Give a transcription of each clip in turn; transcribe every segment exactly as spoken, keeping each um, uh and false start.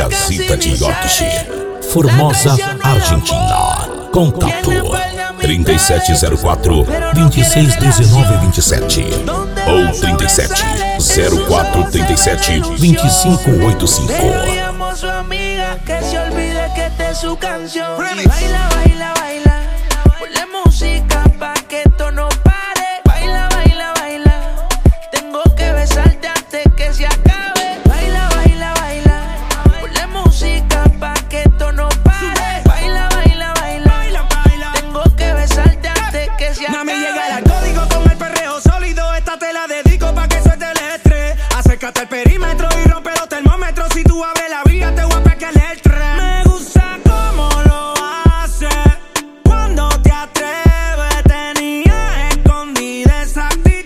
Casita de Yorkshire, Formosa, Argentina. Contato trinta e sete zero quatro, vinte e seis dezenove vinte e sete ou trinta e sete zero quatro trinta e sete, vinte e cinco oitenta e cinco. Baila, baila, baila, ponle música pa' que esto no pare. Baila, baila, baila, tengo que besarte antes que se acabe. Baila, baila, baila, ponle música pa' que esto no pare. Baila, baila, baila, tengo que besarte antes que se acabe. Mami, llega el código con el perreo sólido. Esta te la dedico pa' que suelte el estrés. Acércate al perímetro y rompe los termómetros. Si tú abres la vía te voy a pegar el tren. Me gusta cómo lo hace, cuando te atreves. Tenía escondida esa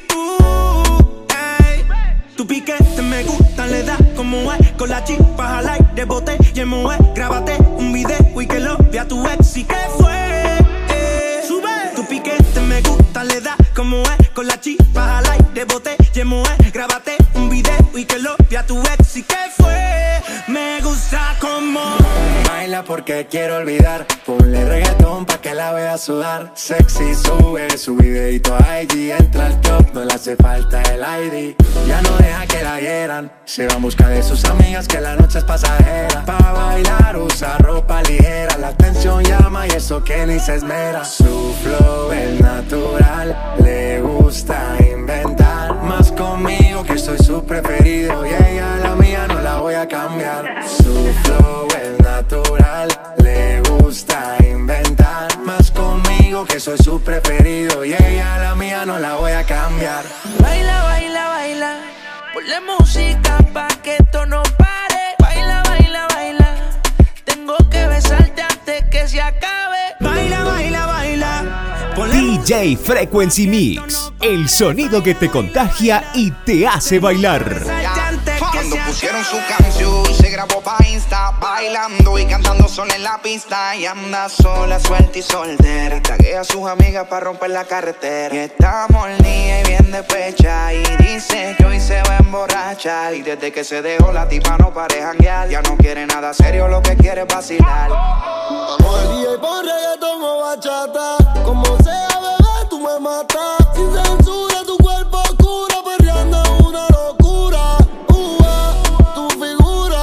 actitud, ey. Tu piquete me gusta, le da como es. Con la chispa al aire, bote y el moe. Grábate un video y que lo vea tu ex. ¿Y qué fue? Eh, Sube. Tu piquete me gusta, le da como es. Con la chispa al aire, bote y el moe. Grábate un video y que lo vea tu ex. ¿Y qué fue? Me gusta como baila porque quiero olvidar. Ponle reggaetón pa' que la vea sudar. Sexy, sube su videito a I G. Entra al club, no le hace falta el I D. Ya no deja que la hieran. Se va en busca de sus amigas que la noche es pasajera. Pa' bailar usa ropa ligera. La atención llama y eso que ni se esmera. Su flow es natural, le gusta inventar. Más conmigo que soy su preferido. Y ella la mía no la voy a cambiar. Su flow es natural, le gusta inventar. Más conmigo que soy su preferido. Y ella la mía no la voy a cambiar. Baila, baila, baila, ponle música pa' que esto no pare. Baila, baila, baila, tengo que besarte antes que se acabe. baila, baila, baila. Ponle D J Frequency Mix, el sonido que te contagia y te hace bailar. Cuando pusieron su canción, se grabó pa' Insta, bailando y cantando sola en la pista. Y anda sola, suelta y soltera. Y taguea a sus amigas pa' romper la carretera. Y está molnida y bien despecha. Y dice que hoy se va a emborrachar. Y desde que se dejó la tipa no pare janguear. Ya no quiere nada serio, lo que quiere es vacilar. Vamos al día y pon reggaetón o bachata. Como sea, bebé, tú me matas. Sin censura, tu cuerpo oscuro, perreando una locura. Ua, tu figura,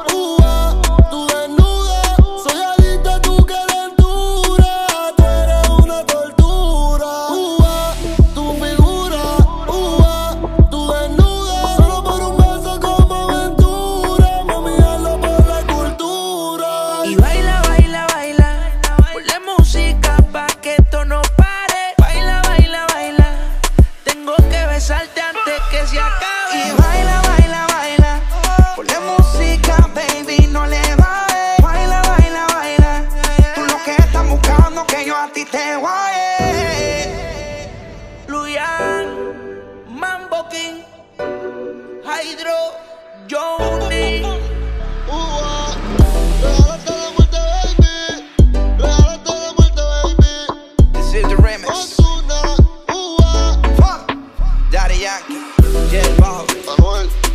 ua, tu desnuda. Soy adicta a tu calentura. Tú eres una tortura. Ua, tu figura, ua, tu desnuda. Solo por un beso como aventura. Mami, hazlo por la cultura. Y baila, baila, baila, ponle música pa' que esto no pare. Baila, baila, baila, tengo que besarte antes que se acabe. Y baila, baila, baila, ponle música, baby, no le bajes. Baila, baila, baila, tú lo que estás buscando que yo a ti te guaye. Luyan, Mambo King, Hydro, Johnny. Regálate de muerte, baby. Regálate de muerte, baby. This is the remix. Osuna, ua, Fuck. Daddy Yankee, J Balvin. Manuel.